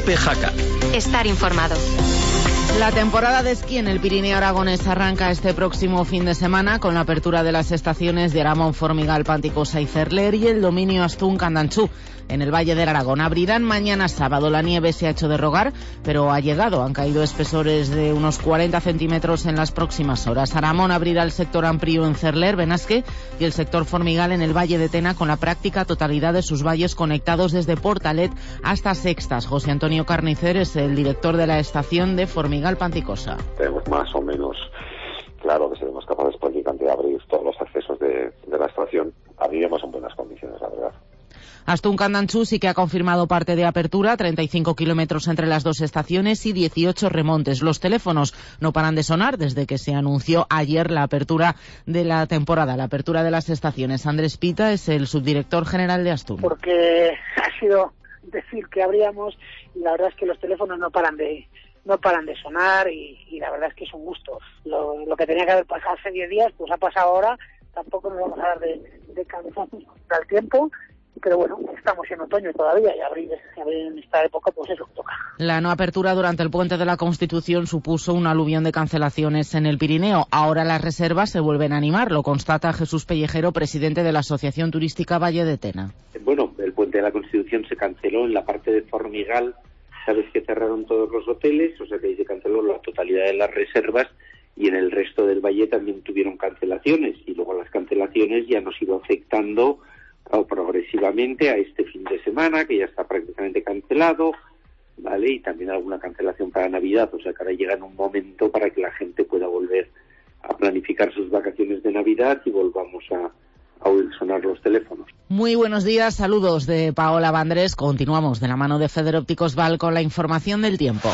COPE Jaca. Estar informado. La temporada de esquí en el Pirineo aragonés arranca este próximo fin de semana con la apertura de las estaciones de Aramón, Formigal, Panticosa y Cerler y el dominio Astún-Candanchú. En el Valle del Aragón abrirán mañana sábado. La nieve se ha hecho de rogar, pero ha llegado. Han caído espesores de unos 40 centímetros en las próximas horas. Aramón abrirá el sector Amplio en Cerler, Benasque, y el sector Formigal en el Valle de Tena, con la práctica totalidad de sus valles conectados desde Portalet hasta Sextas. José Antonio Carnicer es el director de la estación de Formigal Panticosa. Tenemos más o menos claro que seremos capaces prácticamente de abrir todos los accesos de la estación. Abriremos en buenas condiciones, la verdad. Astún-Candanchú sí que ha confirmado parte de apertura, 35 kilómetros entre las dos estaciones y 18 remontes. Los teléfonos no paran de sonar desde que se anunció ayer la apertura de la temporada, la apertura de las estaciones. Andrés Pita es el subdirector general de Astún. Porque ha sido decir que abríamos y la verdad es que los teléfonos no paran de sonar y la verdad es que es un gusto. Lo que tenía que haber pasado hace 10 días, pues ha pasado ahora. Tampoco nos vamos a dar de cansancio al tiempo. Pero bueno, estamos en otoño todavía y abrir en esta época pues es lo que toca. La no apertura durante el Puente de la Constitución supuso un aluvión de cancelaciones en el Pirineo. Ahora las reservas se vuelven a animar, lo constata Jesús Pellejero, presidente de la Asociación Turística Valle de Tena. Bueno, el Puente de la Constitución se canceló en la parte de Formigal. Sabes que cerraron todos los hoteles, o sea que ahí se canceló la totalidad de las reservas y en el resto del Valle también tuvieron cancelaciones y luego las cancelaciones ya nos iba afectando progresivamente a este fin de semana, que ya está prácticamente cancelado, ¿vale? Y también alguna cancelación para Navidad, o sea que ahora llega en un momento para que la gente pueda volver a planificar sus vacaciones de Navidad y volvamos a oír sonar los teléfonos. Muy buenos días, saludos de Paola Vandrés. Continuamos de la mano de Feder Ópticos Val con la información del tiempo.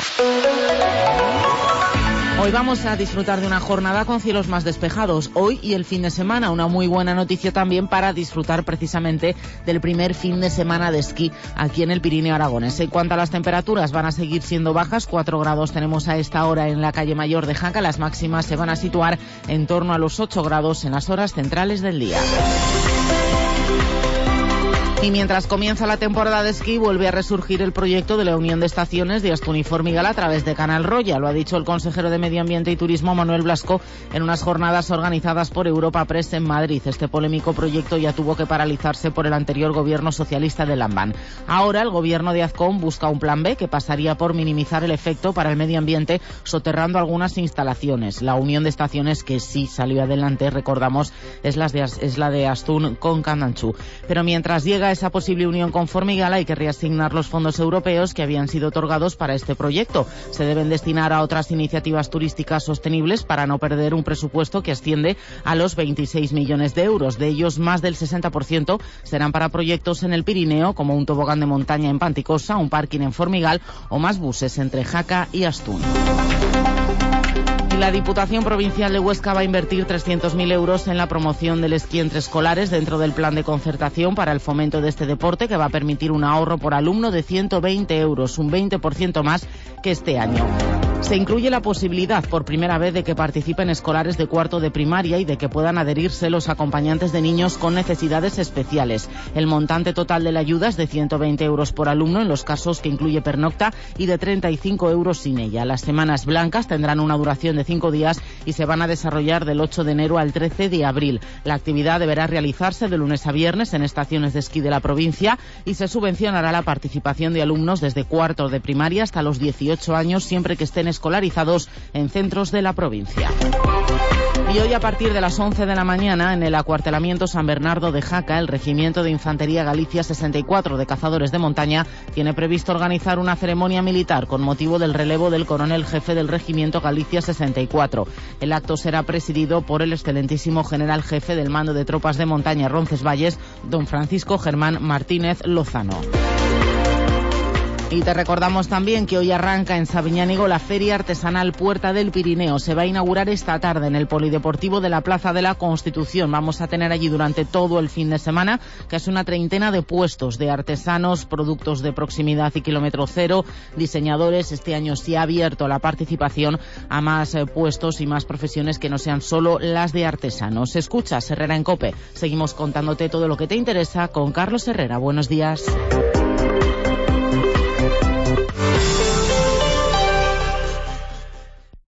Hoy vamos a disfrutar de una jornada con cielos más despejados. Hoy y el fin de semana, una muy buena noticia también para disfrutar precisamente del primer fin de semana de esquí aquí en el Pirineo aragonés. En cuanto a las temperaturas, van a seguir siendo bajas. 4 grados tenemos a esta hora en la calle Mayor de Jaca. Las máximas se van a situar en torno a los 8 grados en las horas centrales del día. Y mientras comienza la temporada de esquí, vuelve a resurgir el proyecto de la Unión de Estaciones de Astún y Formigal a través de Canal Roya. Lo ha dicho el consejero de Medio Ambiente y Turismo, Manuel Blasco, en unas jornadas organizadas por Europa Press en Madrid. Este polémico proyecto ya tuvo que paralizarse por el anterior gobierno socialista de Lambán. Ahora el gobierno de Azcón busca un plan B que pasaría por minimizar el efecto para el medio ambiente soterrando algunas instalaciones. La Unión de Estaciones, que sí salió adelante, recordamos, es la de Astún con Candanchú. Pero mientras llega esa posible unión con Formigal, hay que reasignar los fondos europeos que habían sido otorgados para este proyecto. Se deben destinar a otras iniciativas turísticas sostenibles para no perder un presupuesto que asciende a los 26 millones de euros. De ellos, más del 60% serán para proyectos en el Pirineo, como un tobogán de montaña en Panticosa, un parking en Formigal o más buses entre Jaca y Astún. La Diputación Provincial de Huesca va a invertir 300.000 euros en la promoción del esquí entre escolares dentro del plan de concertación para el fomento de este deporte, que va a permitir un ahorro por alumno de 120 euros, un 20% más que este año. Se incluye la posibilidad por primera vez de que participen escolares de cuarto de primaria y de que puedan adherirse los acompañantes de niños con necesidades especiales. El montante total de la ayuda es de 120 euros por alumno en los casos que incluye pernocta y de 35 euros sin ella. Las semanas blancas tendrán una duración de 5 días y se van a desarrollar del 8 de enero al 13 de abril. La actividad deberá realizarse de lunes a viernes en estaciones de esquí de la provincia y se subvencionará la participación de alumnos desde cuarto de primaria hasta los 18 años, siempre que estén escolarizados en centros de la provincia. Y hoy, a partir de las 11 de la mañana, en el acuartelamiento San Bernardo de Jaca, el Regimiento de Infantería Galicia 64 de Cazadores de Montaña tiene previsto organizar una ceremonia militar con motivo del relevo del coronel jefe del Regimiento Galicia 64. El acto será presidido por el excelentísimo general jefe del Mando de Tropas de Montaña Roncesvalles, don Francisco Germán Martínez Lozano. Y te recordamos también que hoy arranca en Sabiñánigo la Feria Artesanal Puerta del Pirineo. Se va a inaugurar esta tarde en el Polideportivo de la Plaza de la Constitución. Vamos a tener allí durante todo el fin de semana casi una treintena de puestos de artesanos, productos de proximidad y kilómetro cero, diseñadores. Este año sí ha abierto la participación a más puestos y más profesiones que no sean solo las de artesanos. Escuchas Herrera en COPE. Seguimos contándote todo lo que te interesa con Carlos Herrera. Buenos días.